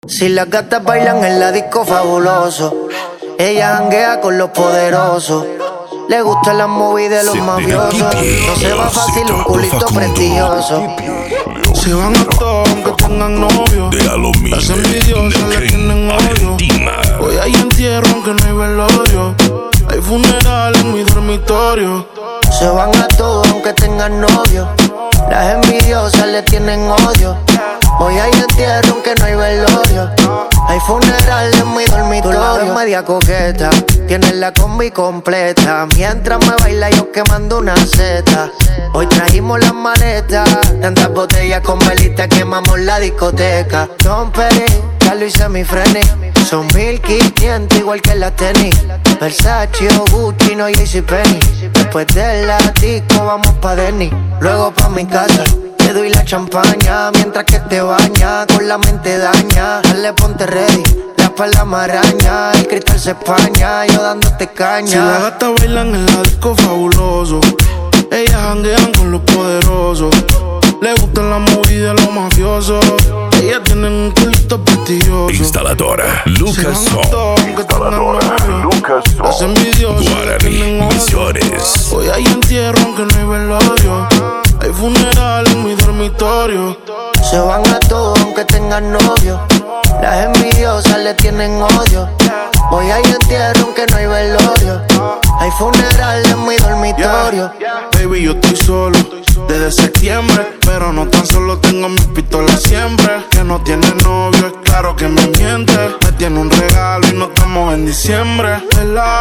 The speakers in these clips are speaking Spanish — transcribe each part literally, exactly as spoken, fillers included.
Si las gatas bailan en la disco fabuloso, ella janguea con los poderosos. Le gustan las movies de los mafiosos. No se va fácil un culito prestigioso. Se van a todos aunque tengan novio. Las envidiosas le tienen odio. Hoy hay entierro aunque no hay velorio. Hay funeral en mi dormitorio. Se van a todos aunque tengan novio. Las envidiosas le tienen odio. Hoy hay entierro aunque no hay velorio. Hay funeral en mi dormitorio. Tú la ves media coqueta, tienes la combi completa. Mientras me baila yo quemando una seta. Hoy trajimos las maletas, tantas botellas con velitas quemamos la discoteca. Don Peri, Carlos y Semifreni, son mil quinientos igual que la tenis. Versace o Gucci, no JCPenney. Después de la disco vamos pa' Denny, luego pa' mi casa. Te doy la champaña mientras que te baña. Con la mente daña, dale ponte ready. La espalda maraña, el cristal se españa. Yo dándote caña. Si las gatas bailan en la disco fabuloso, ellas janguean con los poderosos. Le gustan las movies de los mafiosos. Ellas tienen un culito prestigioso. Instaladora Lucas Son. Instaladora Lucas Son. Las envidiosas Guaraní Misiones. Hoy hay entierro aunque no hay velorio. Hay funeral en mi dormitorio. Se van a todos aunque tengan novio. Las envidiosas le tienen odio. Hoy hay entierro aunque no hay velorio. Hay funeral en mi dormitorio. Yeah. Baby, yo estoy solo desde septiembre, pero no tan solo tengo mis pistolas siempre. Que no tiene novio, es claro que me miente. Me tiene un regalo y no estamos en diciembre. Vela.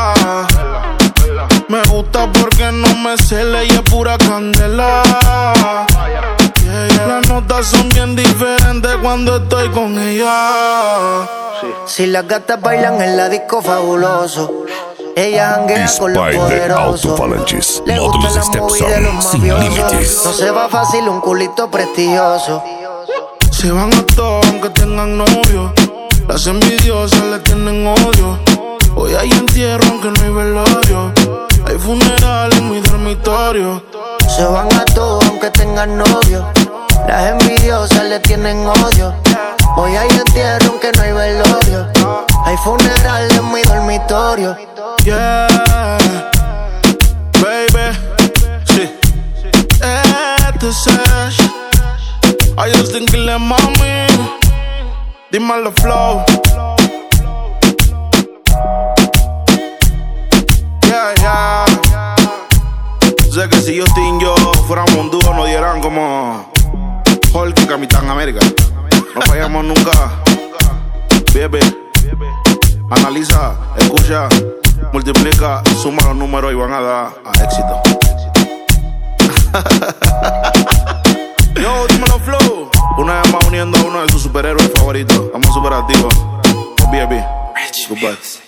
Me gusta porque no me cela y es pura candela. Yeah, yeah. Las notas son bien diferentes cuando estoy con ella. Sí. Si las gatas bailan en la disco fabuloso, ella janguea con los poderosos. Le gustan las movies de los mafiosos. No se va fácil un culito prestigioso. Se van a todos aunque tengan novio. Las envidiosas le tienen odio. Hoy hay entierro aunque no hay velorio. Hay funeral en mi dormitorio. Se van a todos aunque tengan novio. Las envidiosas le tienen odio. Hoy hay entierro aunque no hay velorio. Hay funeral en mi dormitorio. Yeah, baby, sí. Este es Ash. I just think que le mami. Dímelo flow. Yeah, yeah. Sé que si Justin y yo fuéramos un dúo nos dieran como Hulk y Capitán América. No fallamos nunca. Baby, analiza, escucha, multiplica, suma los números y van a dar a éxito. Yo, dímelo flow. Una vez más uniendo a uno de sus superhéroes favoritos. Estamos super activos. Baby, goodbye.